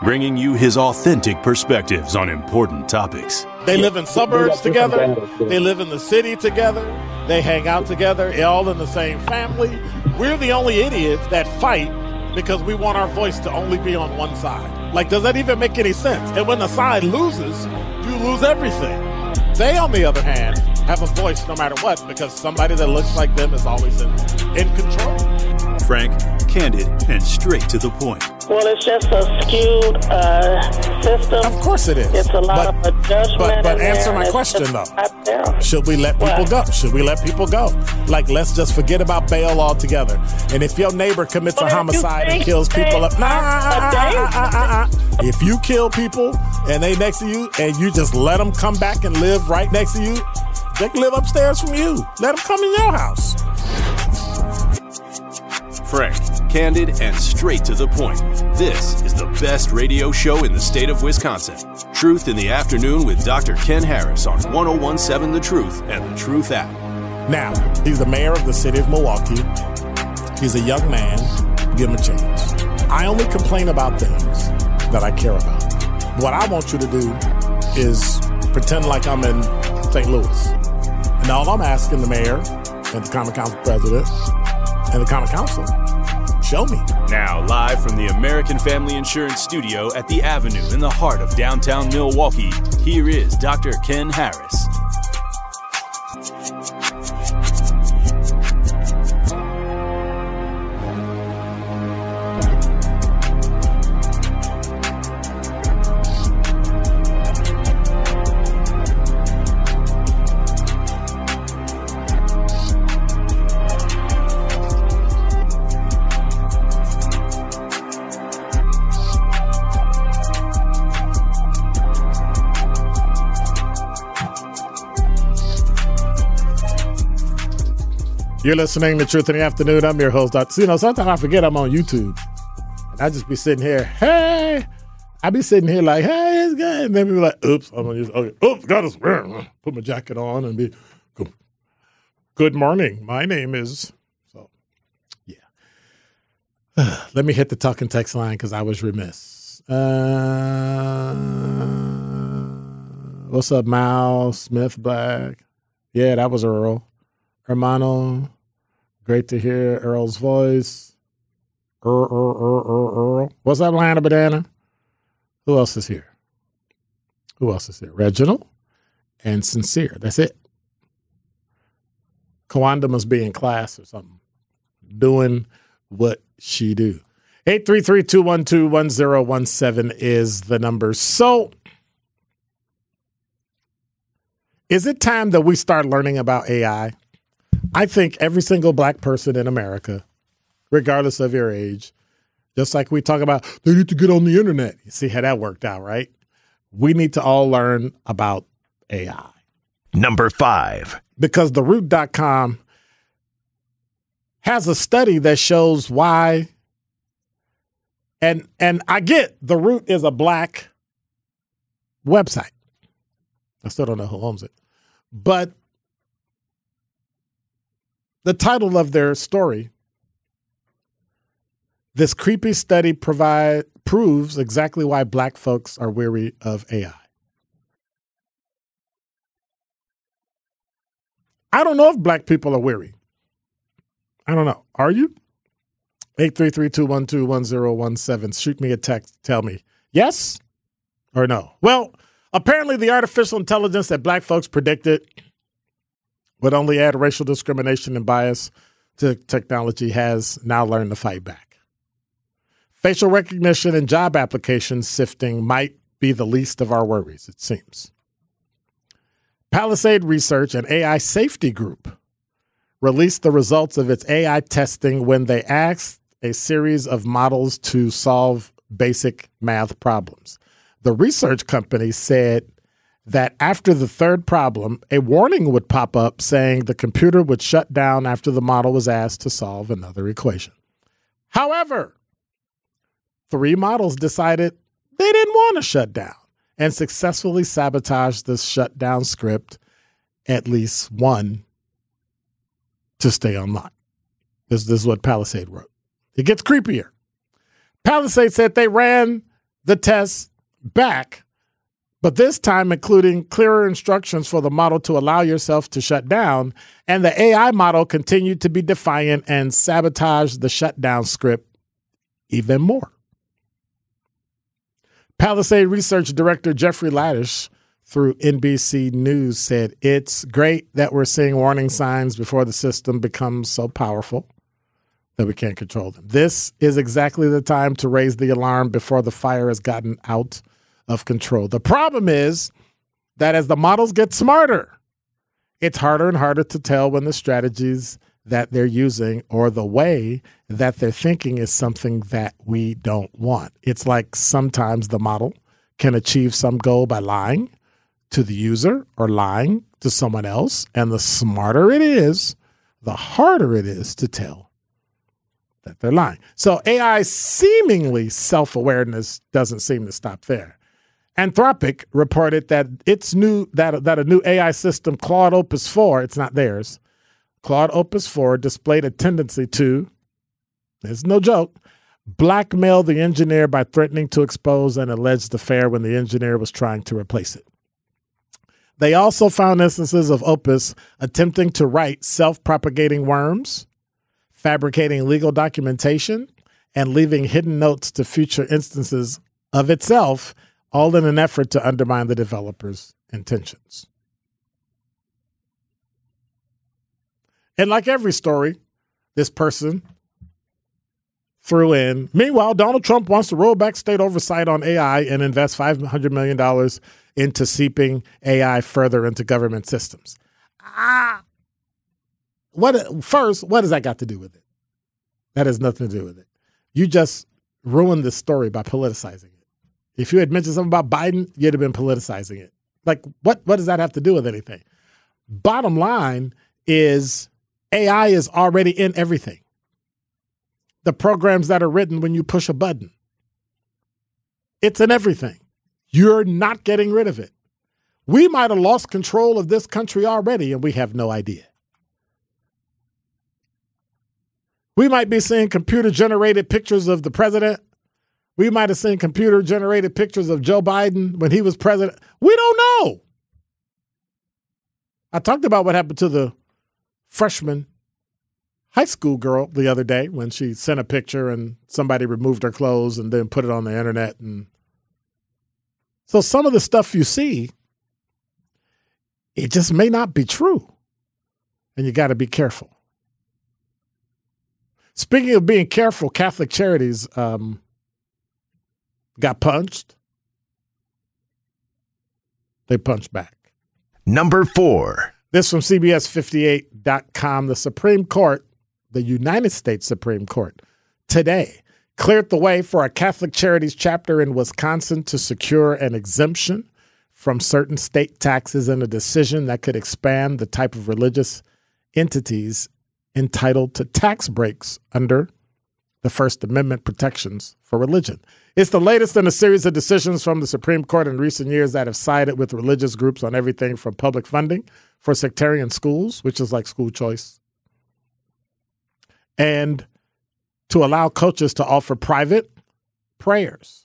bringing you his authentic perspectives on important topics. They live in suburbs together. They live in the city together. They hang out together, all in the same family. We're the only idiots that fight because we want our voice to only be on one side. Like, does that even make any sense? And when the side loses, you lose everything. They, on the other hand, have a voice no matter what because somebody that looks like them is always in control. Frank, candid, and straight to the point. Well, it's just a skewed system. Of course it is. It's a lot of judgment. But answer my question, though. Should we let people go? Should we let people go? Like, let's just forget about bail altogether. And if your neighbor commits a homicide and kills people up, if you kill people and they next to you and you just let them come back and live right next to you, they can live upstairs from you. Let them come in your house. Frank, candid, and straight to the point. This is the best radio show in the state of Wisconsin. Truth in the Afternoon with Dr. Ken Harris on 1017 The Truth and The Truth app. Now, he's the mayor of the city of Milwaukee. He's a young man. Give him a chance. I only complain about things that I care about. What I want you to do is pretend like I'm in St. Louis. And all I'm asking the mayor and the Common Council president and the Common Council, show me. Now, live from the American Family Insurance Studio at the Avenue in the heart of downtown Milwaukee, here is Dr. Ken Harris. You're listening to Truth in the Afternoon. I'm your host, Dr. Sometimes I forget I'm on YouTube. And I just be sitting here, hey. I be sitting here like, hey, it's good. And then people like, oops, I'm going to use, okay, oops, got to put my jacket on and be, good morning. My name is, so, yeah. Let me hit the talk and text line because I was remiss. What's up, Mal, Smith, Black? Yeah, that was Earl. Hermano, great to hear Earl's voice. Earl. What's up, Lana Banana? Who else is here? Reginald and Sincere. That's it. Kawanda must be in class or something, doing what she do. 833-212-1017 is the number. So, is it time that we start learning about AI? I think every single black person in America, regardless of your age, just like we talk about, they need to get on the internet. You see how that worked out, right? We need to all learn about AI. Number 5. Because TheRoot.com has a study that shows why, and I get The Root is a black website. I still don't know who owns it. But the title of their story, this creepy study proves exactly why black folks are weary of AI. I don't know if black people are weary. I don't know. Are you? 833-212-1017. Shoot me a text. Tell me yes or no. Well, apparently the artificial intelligence that black folks predicted would only add racial discrimination and bias to technology has now learned to fight back. Facial recognition and job application sifting might be the least of our worries, it seems. Palisade Research, an AI safety group, released the results of its AI testing when they asked a series of models to solve basic math problems. The research company said that after the third problem, a warning would pop up saying the computer would shut down after the model was asked to solve another equation. However, 3 models decided they didn't want to shut down and successfully sabotaged the shutdown script, at least one, to stay online. This is what Palisade wrote. It gets creepier. Palisade said they ran the test back, but this time including clearer instructions for the model to allow yourself to shut down, and the AI model continued to be defiant and sabotage the shutdown script even more. Palisade Research Director Jeffrey Ladish, through NBC News, said, "It's great that we're seeing warning signs before the system becomes so powerful that we can't control them. This is exactly the time to raise the alarm before the fire has gotten out of control. The problem is that as the models get smarter, it's harder and harder to tell when the strategies that they're using or the way that they're thinking is something that we don't want. It's like sometimes the model can achieve some goal by lying to the user or lying to someone else. And the smarter it is, the harder it is to tell that they're lying. So AI seemingly self-awareness doesn't seem to stop there. Anthropic reported that its new that a new AI system, Claude Opus 4, it's not theirs, Claude Opus 4 displayed a tendency to, it's no joke, blackmail the engineer by threatening to expose an alleged affair when the engineer was trying to replace it. They also found instances of Opus attempting to write self-propagating worms, fabricating legal documentation, and leaving hidden notes to future instances of itself, all in an effort to undermine the developer's intentions. And like every story, this person threw in, meanwhile, Donald Trump wants to roll back state oversight on AI and invest $500 million into seeping AI further into government systems. What does that got to do with it? That has nothing to do with it. You just ruined the story by politicizing it. If you had mentioned something about Biden, you'd have been politicizing it. Like, what does that have to do with anything? Bottom line is AI is already in everything. The programs that are written when you push a button. It's in everything. You're not getting rid of it. We might have lost control of this country already, and we have no idea. We might be seeing computer-generated pictures of the president. We might have seen computer-generated pictures of Joe Biden when he was president. We don't know. I talked about what happened to the freshman high school girl the other day when she sent a picture and somebody removed her clothes and then put it on the internet. And so some of the stuff you see, it just may not be true. And you got to be careful. Speaking of being careful, Catholic Charities got punched. They punched back. Number 4. This from CBS58.com. The Supreme Court, the United States Supreme Court, today cleared the way for a Catholic Charities chapter in Wisconsin to secure an exemption from certain state taxes in a decision that could expand the type of religious entities entitled to tax breaks under the First Amendment protections for religion. It's the latest in a series of decisions from the Supreme Court in recent years that have sided with religious groups on everything from public funding for sectarian schools, which is like school choice, and to allow coaches to offer private prayers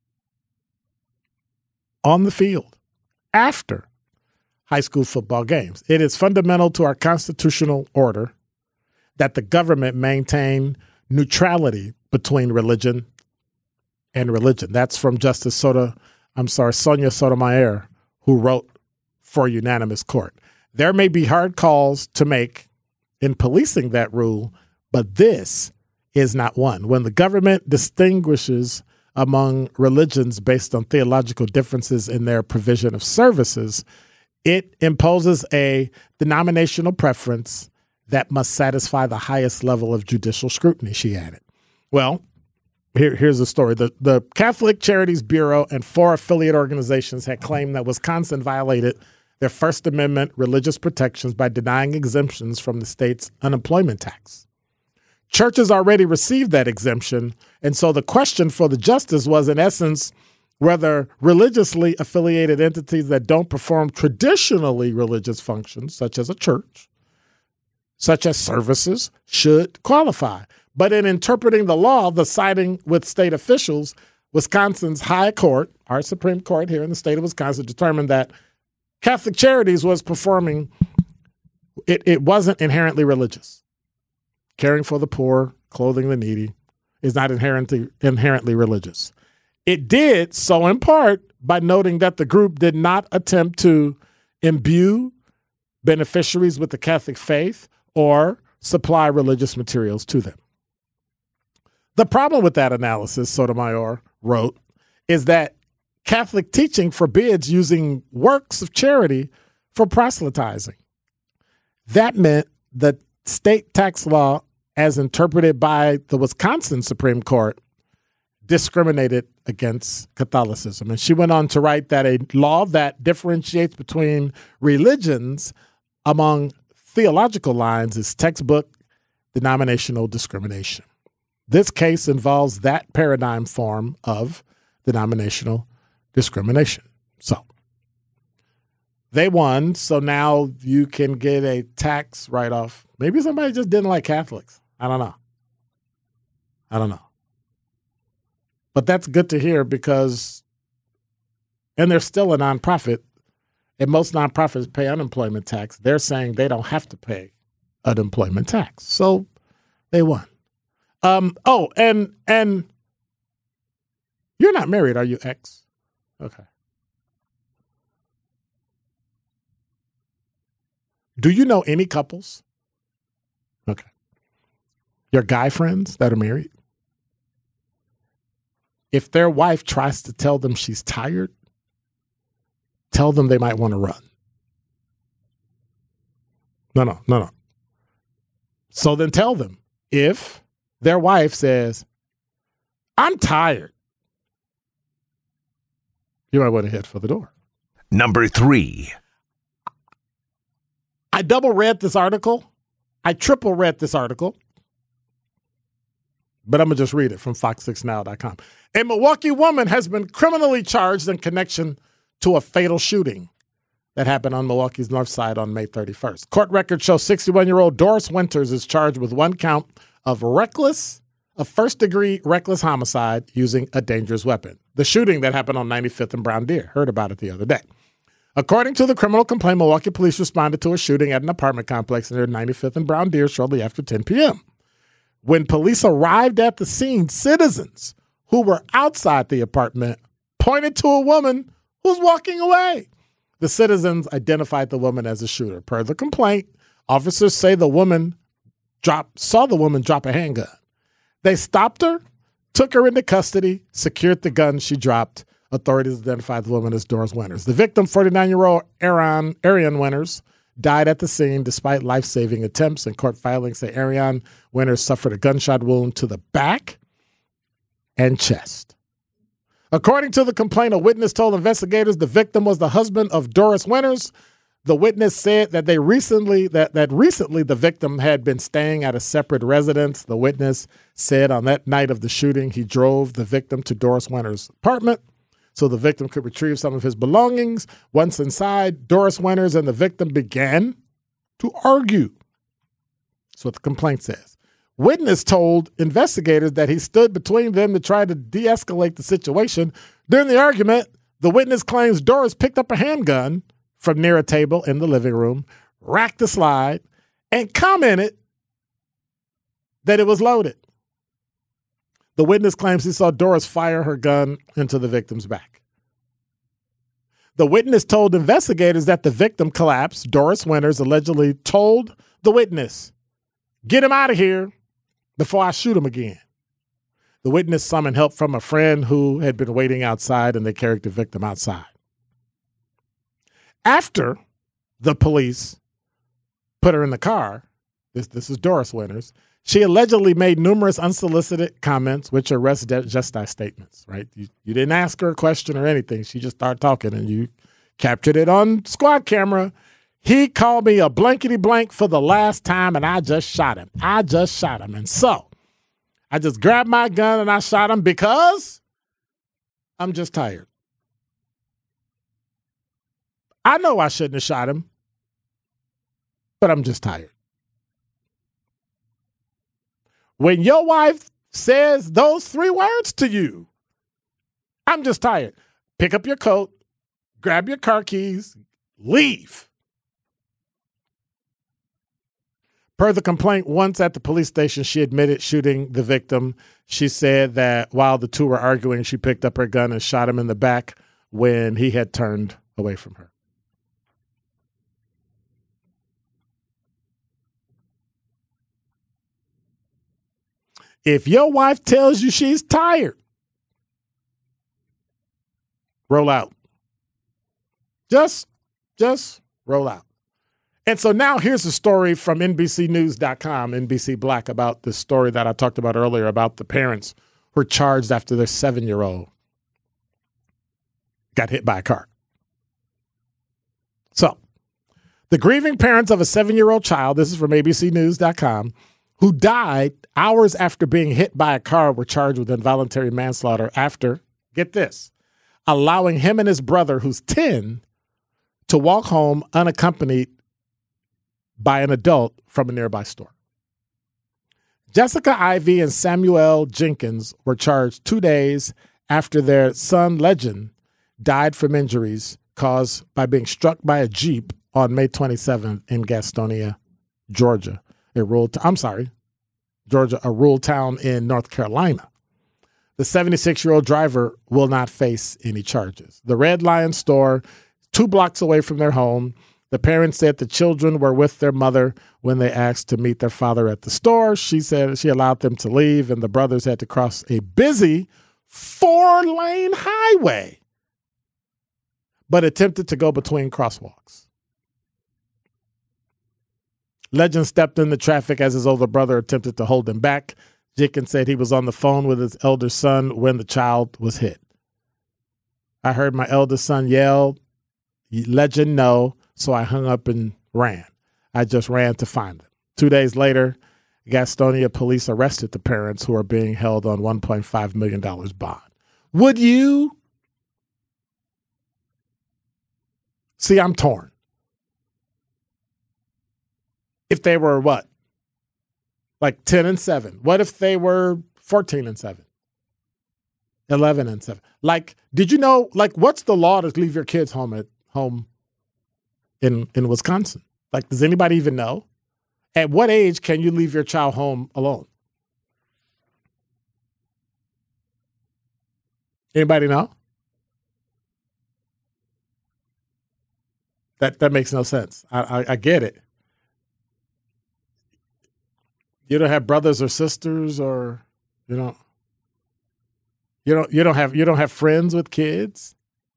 on the field after high school football games. It is fundamental to our constitutional order that the government maintain neutrality between religion and religion. That's from Justice Sonia Sotomayor, who wrote for unanimous court. There may be hard calls to make in policing that rule, but this is not one. When the government distinguishes among religions based on theological differences in their provision of services, it imposes a denominational preference that must satisfy the highest level of judicial scrutiny, she added. Well, here's the story. The Catholic Charities Bureau and 4 affiliate organizations had claimed that Wisconsin violated their First Amendment religious protections by denying exemptions from the state's unemployment tax. Churches already received that exemption, and so the question for the justice was, in essence, whether religiously affiliated entities that don't perform traditionally religious functions, such as a church, such as services, should qualify. But in interpreting the law, the siding with state officials Wisconsin's High Court, our Supreme Court here in the state of Wisconsin, determined that Catholic Charities was performing, it wasn't inherently religious. Caring for the poor, clothing the needy is not inherently religious. It did so in part by noting that the group did not attempt to imbue beneficiaries with the Catholic faith or supply religious materials to them. The problem with that analysis, Sotomayor wrote, is that Catholic teaching forbids using works of charity for proselytizing. That meant the state tax law, as interpreted by the Wisconsin Supreme Court, discriminated against Catholicism. And she went on to write that a law that differentiates between religions among theological lines is textbook denominational discrimination. This case involves that paradigm form of denominational discrimination. So they won, so now you can get a tax write-off. Maybe somebody just didn't like Catholics. I don't know. But that's good to hear because, and they're still a nonprofit, and most nonprofits pay unemployment tax. They're saying they don't have to pay unemployment tax. So they won. And you're not married, are you, X? Okay. Do you know any couples? Okay. Your guy friends that are married? If their wife tries to tell them she's tired, tell them they might want to run. No. So then tell them, if their wife says, I'm tired, you might want to head for the door. Number 3. I double read this article. I triple read this article. But I'm going to just read it from fox6now.com. A Milwaukee woman has been criminally charged in connection to a fatal shooting that happened on Milwaukee's north side on May 31st. Court records show 61-year-old Doris Winters is charged with one count of first-degree reckless homicide using a dangerous weapon. The shooting that happened on 95th and Brown Deer. Heard about it the other day. According to the criminal complaint, Milwaukee police responded to a shooting at an apartment complex near 95th and Brown Deer shortly after 10 p.m. When police arrived at the scene, citizens who were outside the apartment pointed to a woman who was walking away. The citizens identified the woman as a shooter. Per the complaint, officers say saw the woman drop a handgun. They stopped her, took her into custody, secured the gun she dropped. Authorities identified the woman as Doris Winters. The victim, 49-year-old Ariane Winters, died at the scene despite life-saving attempts, and court filings say Ariane Winters suffered a gunshot wound to the back and chest. According to the complaint, a witness told investigators the victim was the husband of Doris Winters. The witness said that recently the victim had been staying at a separate residence. The witness said on that night of the shooting, he drove the victim to Doris Winters' apartment so the victim could retrieve some of his belongings. Once inside, Doris Winters and the victim began to argue. That's what the complaint says. Witness told investigators that he stood between them to try to de-escalate the situation. During the argument, the witness claims Doris picked up a handgun from near a table in the living room, racked the slide, and commented that it was loaded. The witness claims he saw Doris fire her gun into the victim's back. The witness told investigators that the victim collapsed. Doris Winters allegedly told the witness, "Get him out of here before I shoot him again." The witness summoned help from a friend who had been waiting outside, and they carried the victim outside. After the police put her in the car, this is Doris Winters, she allegedly made numerous unsolicited comments, which are res gestae statements, right? You didn't ask her a question or anything. She just started talking, and you captured it on squad camera. He called me a blankety blank for the last time, and I just shot him. And so I just grabbed my gun and I shot him because I'm just tired. I know I shouldn't have shot him, but I'm just tired. When your wife says those 3 words to you, I'm just tired. Pick up your coat, grab your car keys, leave. Per the complaint, once at the police station, she admitted shooting the victim. She said that while the two were arguing, she picked up her gun and shot him in the back when he had turned away from her. If your wife tells you she's tired, roll out. Just roll out. And so now here's a story from NBCnews.com, NBC Black, about the story that I talked about earlier about the parents who were charged after their 7-year-old got hit by a car. So the grieving parents of a 7-year-old child, this is from ABCnews.com, who died hours after being hit by a car were charged with involuntary manslaughter after, get this, allowing him and his brother, who's 10, to walk home unaccompanied by an adult from a nearby store. Jessica Ivy and Samuel Jenkins were charged 2 days after their son, Legend, died from injuries caused by being struck by a Jeep on May 27th in Gastonia, Georgia, a rural town in North Carolina. The 76-year-old driver will not face any charges. The Red Lion store, 2 blocks away from their home. The parents said the children were with their mother when they asked to meet their father at the store. She said she allowed them to leave, and the brothers had to cross a busy 4-lane highway, but attempted to go between crosswalks. Legend stepped into traffic as his older brother attempted to hold him back. Jenkins said he was on the phone with his elder son when the child was hit. I heard my eldest son yell, "Legend, no," so I hung up and ran. I just ran to find them. 2 days later, Gastonia police arrested the parents who are being held on $1.5 million bond. Would you? See, I'm torn. If they were what? Like 10 and 7. What if they were 14 and 7? 11 and 7. Like, did you know, like, what's the law to leave your kids home in Wisconsin? Like, does anybody even know? At what age can you leave your child home alone? Anybody know? That makes no sense. I get it. You don't have brothers or sisters, or you don't have friends with kids.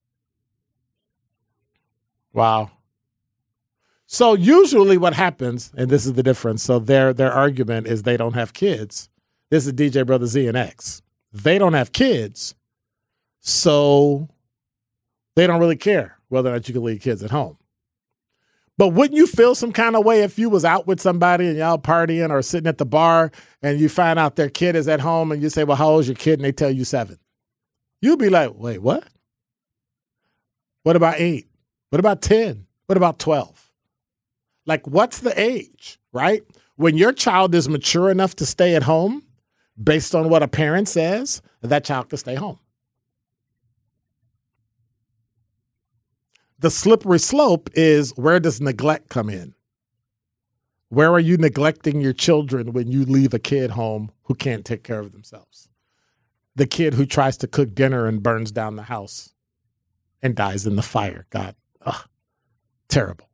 Wow. So usually what happens, and this is the difference, so their argument is they don't have kids. This is DJ Brother Z and X. They don't have kids, so they don't really care whether or not you can leave kids at home. But wouldn't you feel some kind of way if you was out with somebody and y'all partying or sitting at the bar and you find out their kid is at home and you say, well, how old's your kid? And they tell you 7. You'd be like, wait, what? What about 8? What about 10? What about 12? Like, what's the age, right? When your child is mature enough to stay at home, based on what a parent says, that child can stay home. The slippery slope is, where does neglect come in? Where are you neglecting your children when you leave a kid home who can't take care of themselves? The kid who tries to cook dinner and burns down the house and dies in the fire. God, terrible.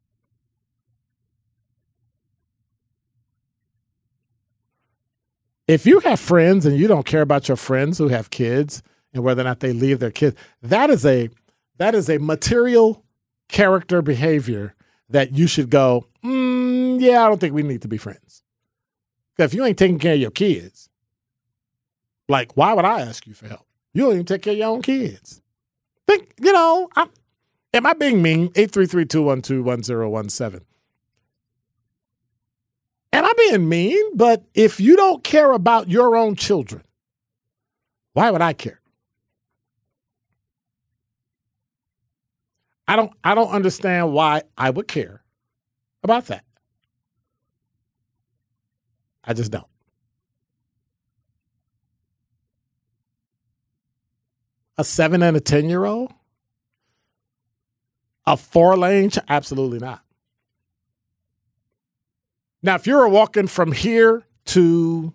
If you have friends and you don't care about your friends who have kids and whether or not they leave their kids, that is a material character behavior that you should go, yeah, I don't think we need to be friends. If you ain't taking care of your kids, like, why would I ask you for help? You don't even take care of your own kids. Think, am I being mean? 833-212-1017. Am I being mean? But if you don't care about your own children, why would I care? I don't understand why I would care about that. I just don't. A 7 and a 10-year-old? A 4-lane? Absolutely not. Now, if you were walking from here to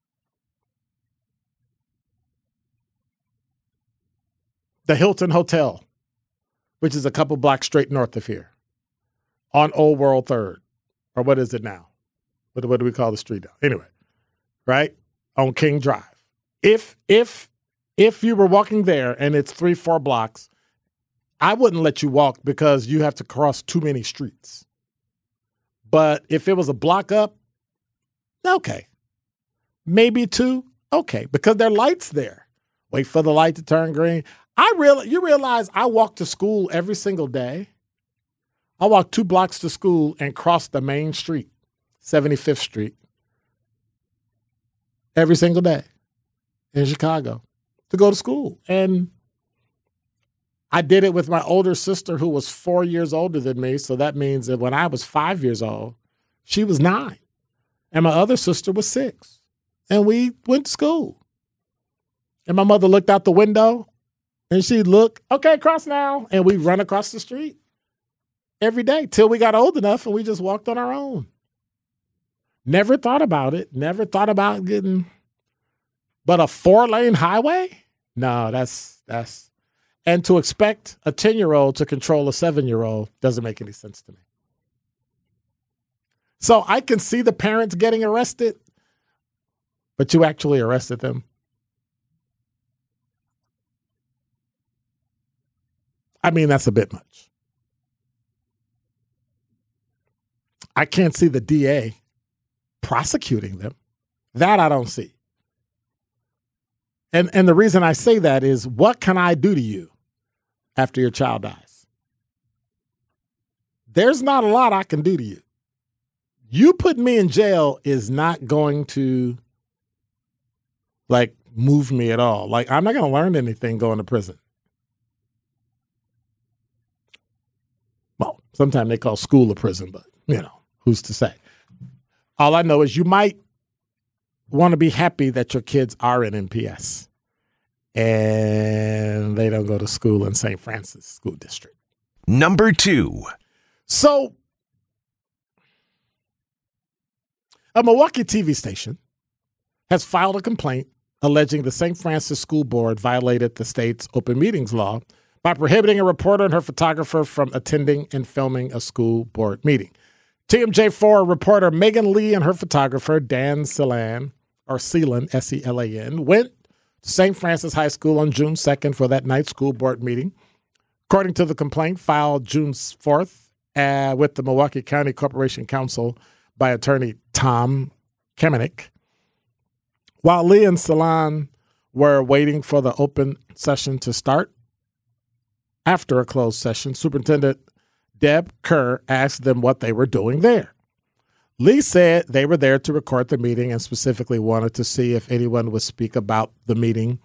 the Hilton Hotel, which is a couple blocks straight north of here, on Old World 3rd, or what is it now? What do we call the street now? Anyway, right? On King Drive. If you were walking there and it's 3-4 blocks, I wouldn't let you walk because you have to cross too many streets. But if it was a block up, okay. Maybe 2, okay, because there are lights there. Wait for the light to turn green. You realize I walk to school every single day. I walk 2 blocks to school and cross the main street, 75th Street, every single day in Chicago to go to school. And I did it with my older sister who was 4 years older than me. So that means that when I was 5 years old, she was 9. And my other sister was 6. And we went to school. And my mother looked out the window and she'd look, okay, cross now. And we'd run across the street every day till we got old enough and we just walked on our own. Never thought about it. Never thought about getting, but a 4-lane highway? No, that's, and to expect a 10-year-old to control a 7-year-old doesn't make any sense to me. So I can see the parents getting arrested, but you actually arrested them. I mean, that's a bit much. I can't see the DA prosecuting them. That I don't see. And the reason I say that is, what can I do to you after your child dies? There's not a lot I can do to you. You putting me in jail is not going to, move me at all. I'm not going to learn anything going to prison. Well, sometimes they call school a prison, but, who's to say? All I know is you might want to be happy that your kids are in MPS and they don't go to school in St. Francis School District. Number 2. So, a Milwaukee TV station has filed a complaint alleging the St. Francis School Board violated the state's open meetings law by prohibiting a reporter and her photographer from attending and filming a school board meeting. TMJ4 reporter Megan Lee and her photographer Dan Selan, S-E-L-A-N, went to St. Francis High School on June 2nd for that night's school board meeting. According to the complaint filed June 4th with the Milwaukee County Corporation Counsel by attorney Tom Kamenik, while Lee and Selan were waiting for the open session to start, after a closed session, Superintendent Deb Kerr asked them what they were doing there. Lee said they were there to record the meeting and specifically wanted to see if anyone would speak at the meeting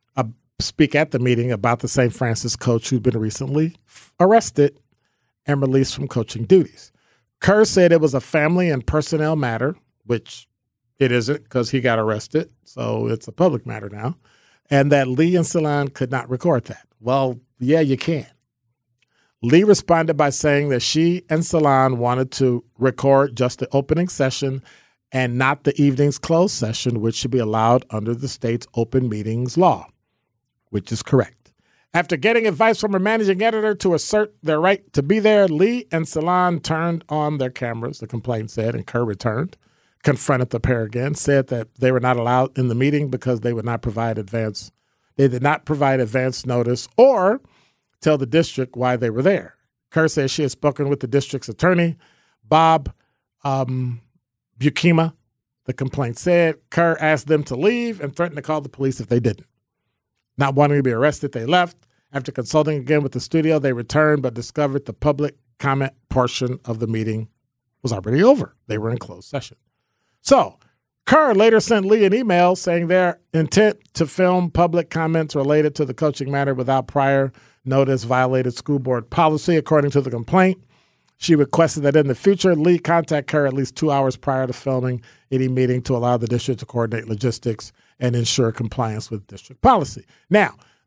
about the St. Francis coach who'd been recently arrested and released from coaching duties. Kerr said it was a family and personnel matter, which it isn't because he got arrested, so it's a public matter now, and that Lee and Selan could not record that. Well, yeah, you can. Lee responded by saying that she and Selan wanted to record just the opening session and not the evening's closed session, which should be allowed under the state's open meetings law, which is correct. After getting advice from her managing editor to assert their right to be there, Lee and Selan turned on their cameras, the complaint said, and Kerr returned, confronted the pair again, said that they were not allowed in the meeting because they did not provide advance notice or tell the district why they were there. Kerr says she had spoken with the district's attorney, Bob Bukema. The complaint said Kerr asked them to leave and threatened to call the police if they didn't. Not wanting to be arrested, they left. After consulting again with the studio, they returned but discovered the public comment portion of the meeting was already over. They were in closed session. So Kerr later sent Lee an email saying their intent to film public comments related to the coaching matter without prior notice violated school board policy. According to the complaint, she requested that in the future, Lee contact Kerr at least 2 hours prior to filming any meeting to allow the district to coordinate logistics and ensure compliance with district policy. Now,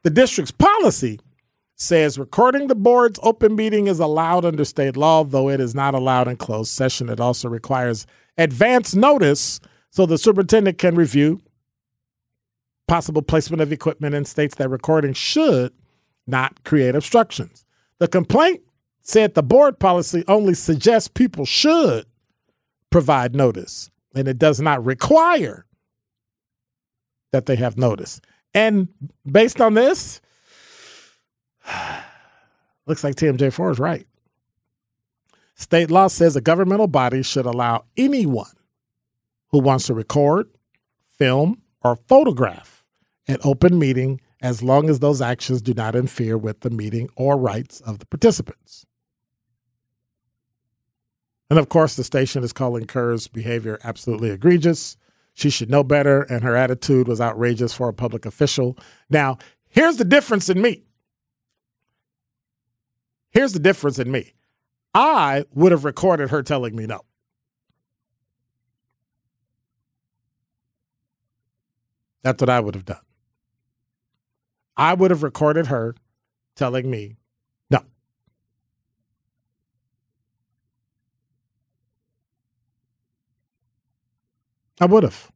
The district's policy says recording the board's open meeting is allowed under state law, though it is not allowed in closed session. It also requires advance notice so the superintendent can review possible placement of equipment and states that recording should not create obstructions. The complaint said the board policy only suggests people should provide notice, and it does not require that they have notice. And based on this, looks like TMJ4 is right. State law says a governmental body should allow anyone who wants to record, film, or photograph an open meeting as long as those actions do not interfere with the meeting or rights of the participants. And of course, the station is calling Kerr's behavior absolutely egregious. She should know better, and her attitude was outrageous for a public official. Now, here's the difference in me. I would have recorded her telling me no. That's what I would have done. I would have recorded her telling me no. I would have.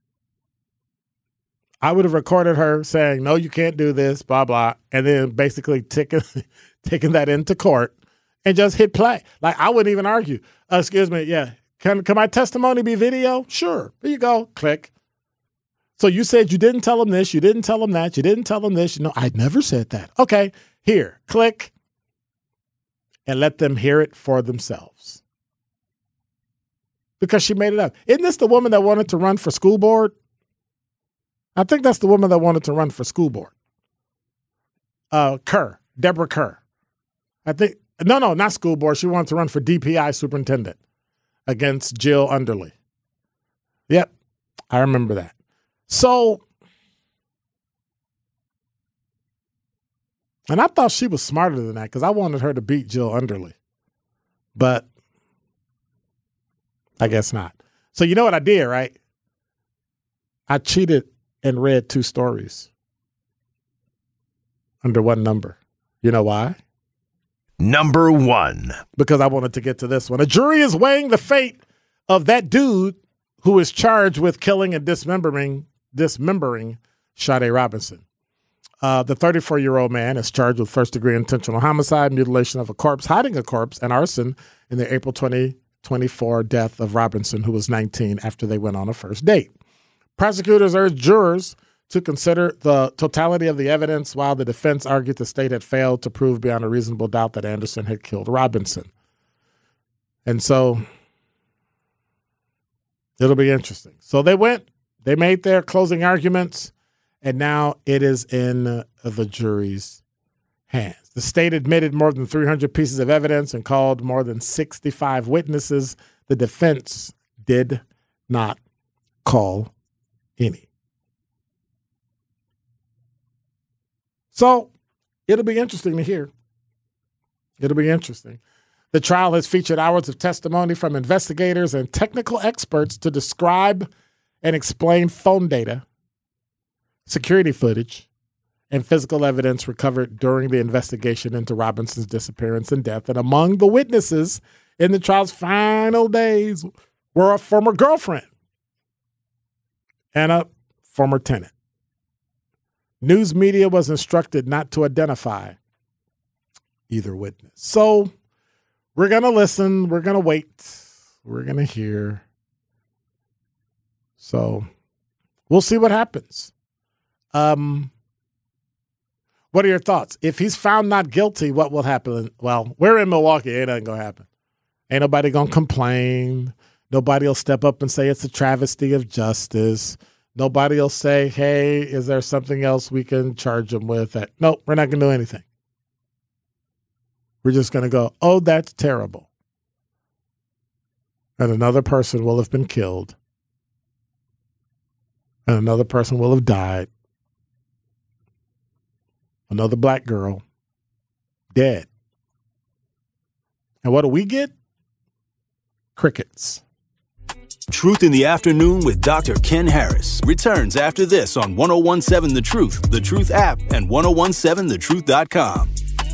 I would have recorded her saying, no, you can't do this, blah, blah, and then basically taking that into court and just hit play. Like, I wouldn't even argue. Excuse me, yeah. Can my testimony be video? Sure. There you go. Click. So you said you didn't tell him this, you didn't tell him that, you didn't tell him this. No, I never said that. Okay, here, click, and let them hear it for themselves. Because she made it up. Isn't this the woman that wanted to run for school board? I think that's the woman that wanted to run for school board. Deborah Kerr. I think, no, not school board. She wanted to run for DPI superintendent against Jill Underly. Yep, I remember that. So, and I thought she was smarter than that because I wanted her to beat Jill Underly. But I guess not. So you know what I did, right? I cheated and read 2 stories under one number. You know why? Number 1. Because I wanted to get to this one. A jury is weighing the fate of that dude who is charged with killing and dismembering Shade Robinson. The 34-year-old man is charged with first-degree intentional homicide, mutilation of a corpse, hiding a corpse, and arson in the April 2024 death of Robinson, who was 19, after they went on a first date. Prosecutors urged jurors to consider the totality of the evidence, while the defense argued the state had failed to prove beyond a reasonable doubt that Anderson had killed Robinson. And so it'll be interesting. So they made their closing arguments, and now it is in the jury's hands. The state admitted more than 300 pieces of evidence and called more than 65 witnesses. The defense did not call any. So it'll be interesting to hear. It'll be interesting. The trial has featured hours of testimony from investigators and technical experts to describe and explain phone data, security footage, and physical evidence recovered during the investigation into Robinson's disappearance and death. And among the witnesses in the trial's final days were a former girlfriend and a former tenant. News media was instructed not to identify either witness. So we're going to listen. We're going to wait. We're going to hear. So we'll see what happens. What are your thoughts? If he's found not guilty, what will happen? Well, we're in Milwaukee. Ain't nothing going to happen. Ain't nobody going to complain. Nobody will step up and say it's a travesty of justice. Nobody will say, hey, is there something else we can charge him with? Nope, we're not going to do anything. We're just going to go, oh, that's terrible. And another person will have been killed. And another person will have died. Another black girl dead. And what do we get? Crickets. Truth in the Afternoon with Dr. Ken Harris returns after this on 1017 The Truth app, and 1017thetruth.com.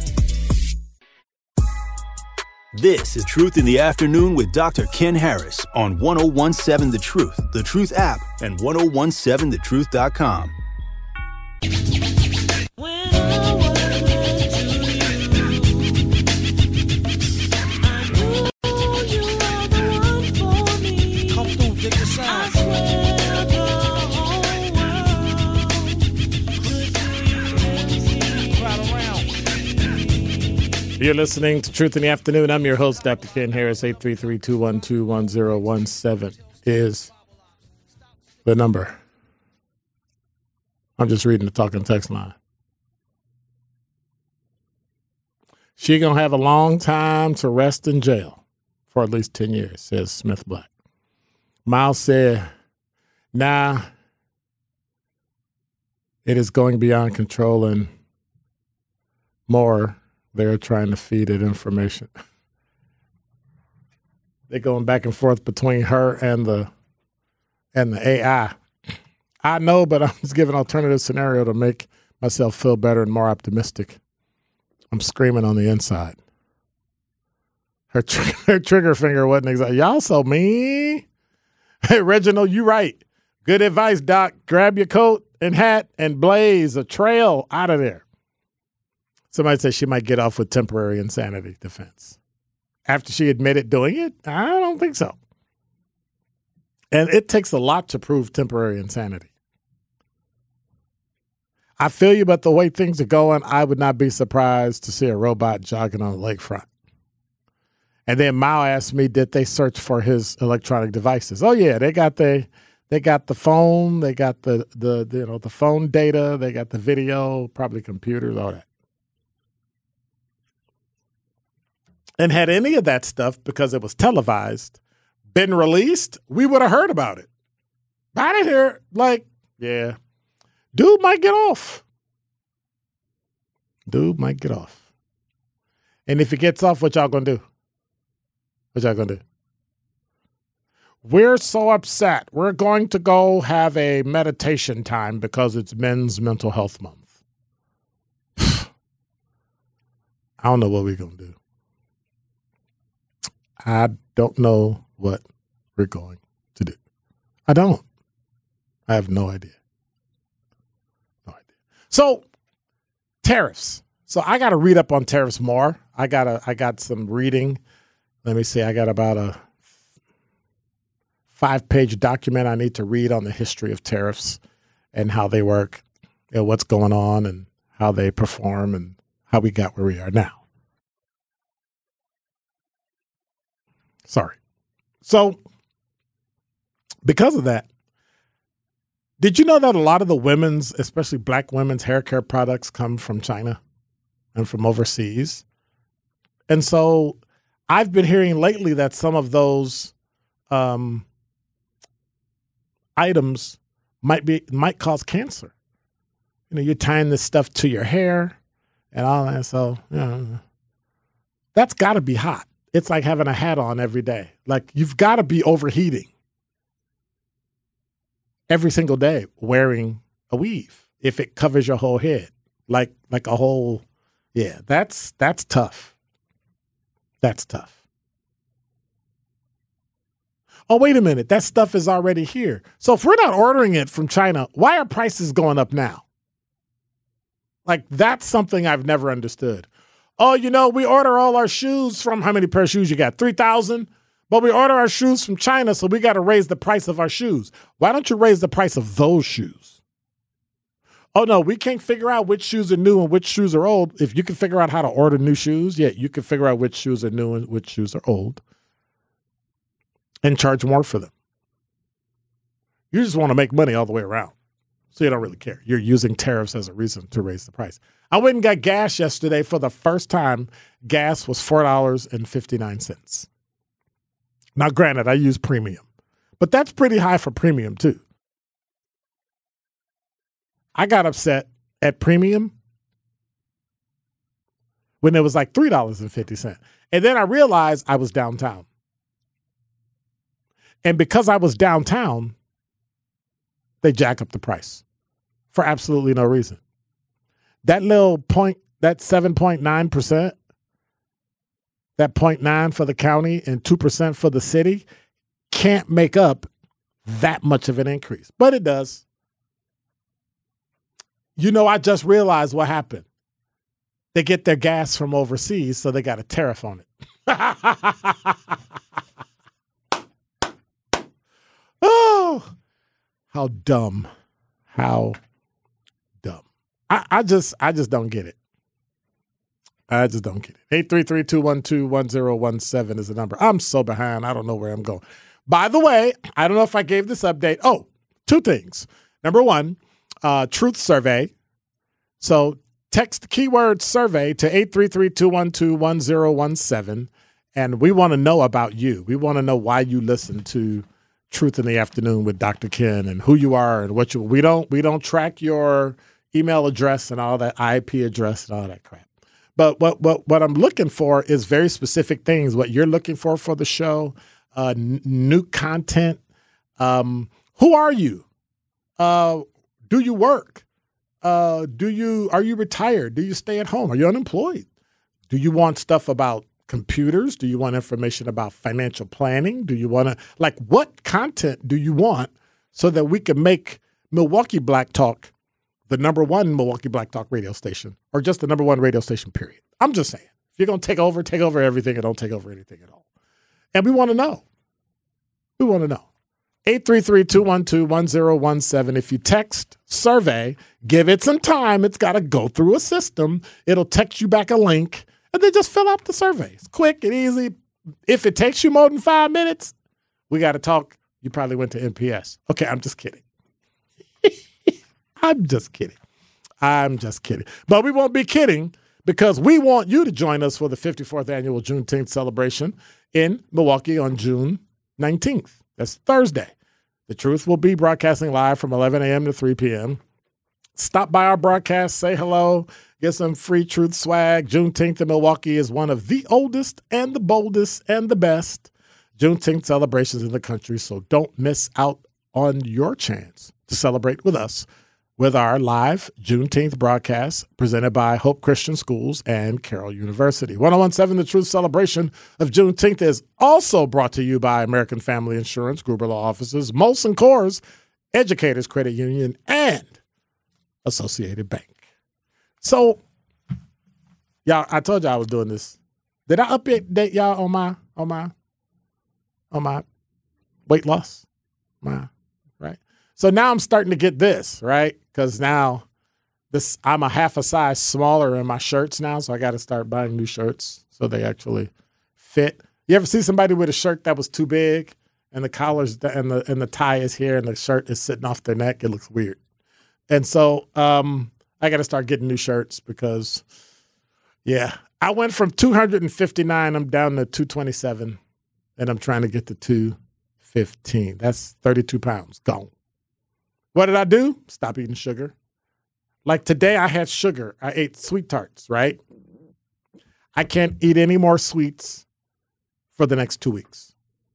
This is Truth in the Afternoon with Dr. Ken Harris on 1017 The Truth app, and 1017thetruth.com. You're listening to Truth in the Afternoon. I'm your host, Dr. Ken Harris. 833-212-1017 is the number. I'm just reading the talking text line. She going to have a long time to rest in jail for at least 10 years, says Smith Black. Miles said, nah, it is going beyond control and more. They're trying to feed it information. They're going back and forth between her and the AI. I know, but I'm just giving an alternative scenario to make myself feel better and more optimistic. I'm screaming on the inside. Her trigger finger wasn't exactly. Y'all so mean. Hey, Reginald, you right. Good advice, Doc. Grab your coat and hat and blaze a trail out of there. Somebody said she might get off with temporary insanity defense. After she admitted doing it? I don't think so. And it takes a lot to prove temporary insanity. I feel you, but the way things are going, I would not be surprised to see a robot jogging on the lakefront. And then Mao asked me, did they search for his electronic devices? Oh yeah, they got the phone, they got the phone data, they got the video, probably computers, all that. And had any of that stuff, because it was televised, been released, we would have heard about it. I didn't hear, yeah, dude might get off. And if he gets off, what y'all gonna do? We're so upset. We're going to go have a meditation time because it's Men's Mental Health Month. I don't know what we're going to do. I don't know what we're going to do. I don't. I have no idea. So, tariffs. So I got to read up on tariffs more. I got some reading. Let me see. I got about a 5-page document I need to read on the history of tariffs and how they work, and what's going on and how they perform and how we got where we are now. Sorry. So, because of that, did you know that a lot of the women's, especially black women's hair care products come from China and from overseas? And so I've been hearing lately that some of those items might cause cancer. You know, you're tying this stuff to your hair and all that. So, that's got to be hot. It's like having a hat on every day. Like, you've got to be overheating every single day wearing a weave if it covers your whole head. Like a whole, yeah, that's tough. That's tough. Oh, wait a minute. That stuff is already here. So if we're not ordering it from China, why are prices going up now? Like, that's something I've never understood. Oh, we order all our shoes from, how many pair of shoes you got? 3,000? But we order our shoes from China, so we got to raise the price of our shoes. Why don't you raise the price of those shoes? Oh, no, we can't figure out which shoes are new and which shoes are old. If you can figure out how to order new shoes, yeah, you can figure out which shoes are new and which shoes are old and charge more for them. You just want to make money all the way around. So you don't really care. You're using tariffs as a reason to raise the price. I went and got gas yesterday. For the first time, gas was $4.59. Now, granted, I use premium, but that's pretty high for premium, too. I got upset at premium when it was like $3.50. And then I realized I was downtown. And because I was downtown, they jack up the price for absolutely no reason. That little point, that 7.9%, that 0.9 for the county and 2% for the city can't make up that much of an increase, but it does. You know, I just realized what happened. They get their gas from overseas, so they got a tariff on it. Oh, how dumb. How dumb. I just don't get it. I just don't get it. 833-212-1017 is the number. I'm so behind. I don't know where I'm going. By the way, I don't know if I gave this update. Oh, two things. Number one, truth survey. So text the keyword survey to 833-212-1017. And we want to know about you. We want to know why you listen to Truth in the Afternoon with Dr. Ken and who you are and what you. We don't track your email address and all that IP address and all that crap. But what I'm looking for is very specific things. What you're looking for the show, new content. Who are you? Do you work? Are you retired? Do you stay at home? Are you unemployed? Do you want stuff about computers? Do you want information about financial planning? Do you want to, what content do you want so that we can make Milwaukee Black Talk the number one Milwaukee Black Talk radio station, or just the number one radio station, period? I'm just saying. If you're going to take over everything, and don't take over anything at all. And we want to know. 833-212-1017. If you text survey, give it some time. It's got to go through a system. It'll text you back a link, and then just fill out the survey. It's quick and easy. If it takes you more than 5 minutes, we got to talk. You probably went to NPS. Okay, I'm just kidding. I'm just kidding. But we won't be kidding, because we want you to join us for the 54th annual Juneteenth celebration in Milwaukee on June 19th. That's Thursday. The Truth will be broadcasting live from 11 a.m. to 3 p.m. Stop by our broadcast, say hello, get some free Truth swag. Juneteenth in Milwaukee is one of the oldest and the boldest and the best Juneteenth celebrations in the country, so don't miss out on your chance to celebrate with us with our live Juneteenth broadcast presented by Hope Christian Schools and Carroll University. 1017 The Truth celebration of Juneteenth is also brought to you by American Family Insurance, Gruber Law Offices, Molson Coors, Educators Credit Union, and Associated Bank. So, y'all, I told y'all I was doing this. Did I update y'all on my weight loss? Right? So now I'm starting to get this, right? Because now I'm a half a size smaller in my shirts now, so I got to start buying new shirts so they actually fit. You ever see somebody with a shirt that was too big and the collar's and the tie is here and the shirt is sitting off their neck? It looks weird. And so I got to start getting new shirts because, yeah, I went from 259, I'm down to 227, and I'm trying to get to 215. That's 32 pounds gone. What did I do? Stop eating sugar. Like today I had sugar. I ate sweet tarts, right? I can't eat any more sweets for the next 2 weeks.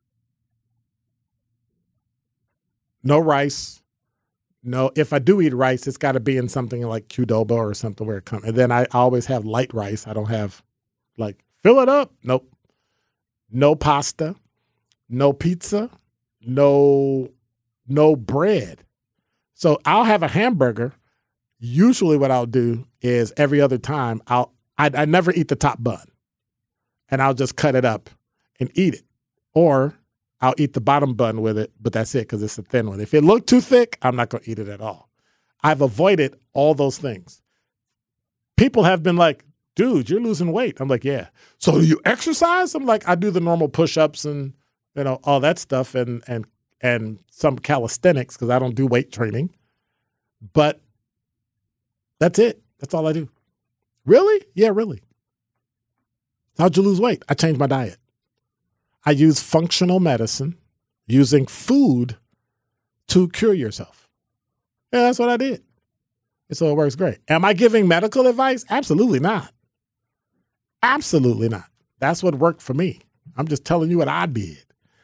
No rice. No, if I do eat rice, it's got to be in something like Qdoba or something where it comes. And then I always have light rice. I don't have fill it up. Nope. No pasta. No pizza. No bread. So I'll have a hamburger. Usually what I'll do is every other time I never eat the top bun, and I'll just cut it up and eat it. Or I'll eat the bottom bun with it, but that's it because it's a thin one. If it looked too thick, I'm not going to eat it at all. I've avoided all those things. People have been like, dude, you're losing weight. I'm like, yeah. So do you exercise? I'm like, I do the normal push-ups and all that stuff and some calisthenics because I don't do weight training. But that's it. That's all I do. Really? Yeah, really. How'd you lose weight? I changed my diet. I use functional medicine, using food to cure yourself. Yeah, that's what I did. And so it works great. Am I giving medical advice? Absolutely not. Absolutely not. That's what worked for me. I'm just telling you what I did.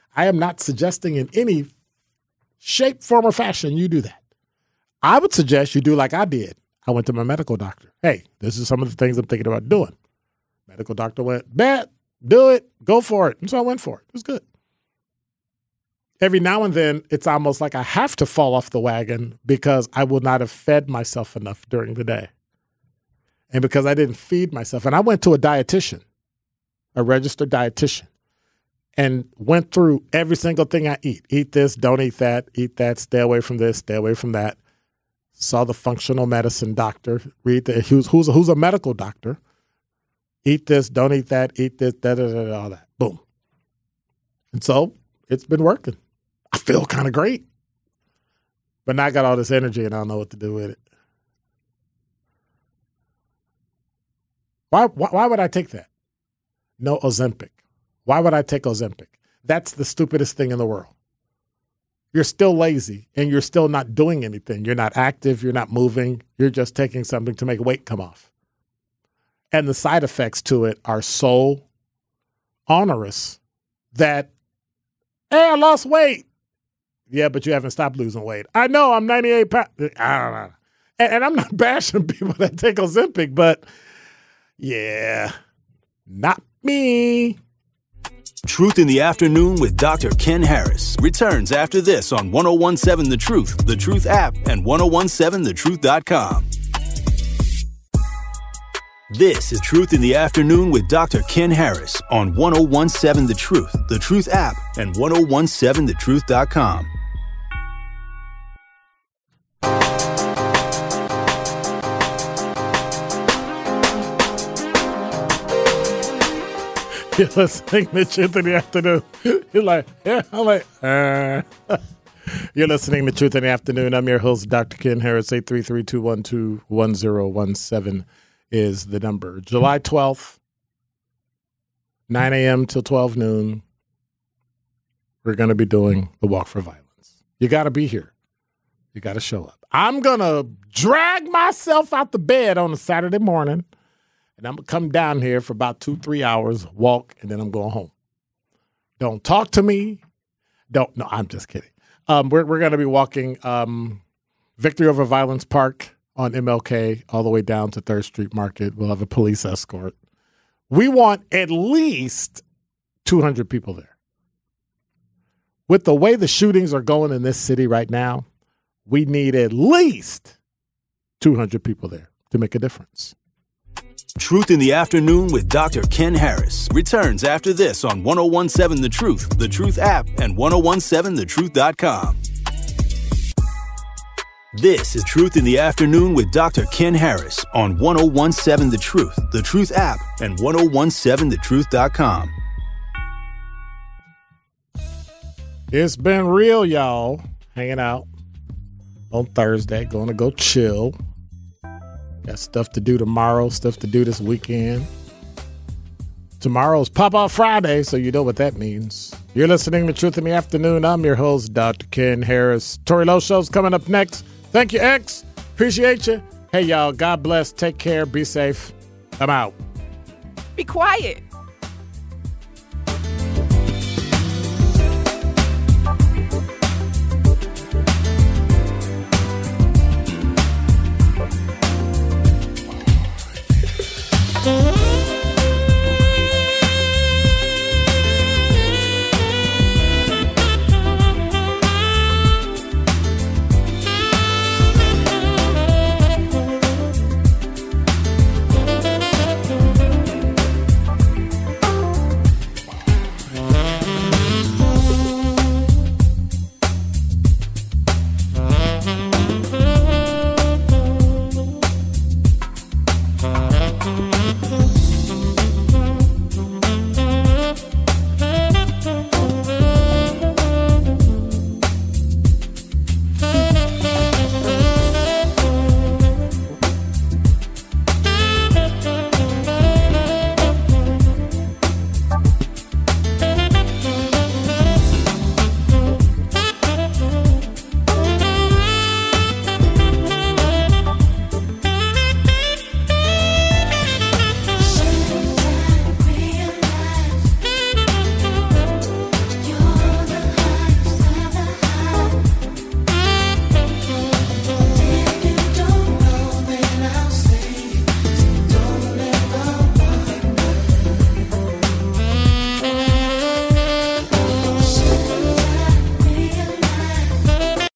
I am not suggesting in any shape, form, or fashion you do that. I would suggest you do like I did. I went to my medical doctor. Hey, this is some of the things I'm thinking about doing. Medical doctor went, bet, do it, go for it. And so I went for it. It was good. Every now and then, it's almost like I have to fall off the wagon because I will not have fed myself enough during the day. And because I didn't feed myself. And I went to a dietitian, a registered dietitian, and went through every single thing I eat. Eat this, don't eat that, stay away from this, stay away from that. Saw the functional medicine doctor, who's a medical doctor. Eat this, don't eat that, eat this, all that. Boom. And so it's been working. I feel kind of great. But now I got all this energy and I don't know what to do with it. Why would I take that? No Ozempic. Why would I take Ozempic? That's the stupidest thing in the world. You're still lazy and you're still not doing anything. You're not active. You're not moving. You're just taking something to make weight come off. And the side effects to it are so onerous that, hey, I lost weight. Yeah, but you haven't stopped losing weight. I know, I'm 98 pounds. I don't know. And I'm not bashing people that take Ozempic, but yeah, not me. Truth in the Afternoon with Dr. Ken Harris returns after this on 1017 The Truth, The Truth app, and 1017thetruth.com. This is Truth in the Afternoon with Dr. Ken Harris on 1017 The Truth, The Truth app, and 1017thetruth.com. You're listening to Truth in the Afternoon. You're like, yeah, I'm like, You're listening to Truth in the Afternoon. I'm your host, Dr. Ken Harris. 833-212-1017 is the number. July 12th, 9 a.m. till 12 noon, we're going to be doing the Walk for Violence. You got to be here. You got to show up. I'm going to drag myself out the bed on a Saturday morning, and I'm going to come down here for about 2-3 hours, walk, and then I'm going home. Don't talk to me. No, I'm just kidding. We're going to be walking Victory Over Violence Park on MLK all the way down to 3rd Street Market. We'll have a police escort. We want at least 200 people there. With the way the shootings are going in this city right now, we need at least 200 people there to make a difference. Truth in the Afternoon with Dr. Ken Harris returns after this on 1017 The Truth, The Truth app, and 1017thetruth.com. This is Truth in the Afternoon with Dr. Ken Harris on 1017 The Truth, The Truth app, and 1017thetruth.com. It's been real, y'all. Hanging out on Thursday. Going to go chill. Got stuff to do tomorrow, stuff to do this weekend. Tomorrow's Pop-Out Friday, so you know what that means. You're listening to Truth in the Afternoon. I'm your host, Dr. Ken Harris. Tori Lowe Show's coming up next. Thank you, X. Appreciate you. Hey, y'all. God bless. Take care. Be safe. I'm out. Be quiet.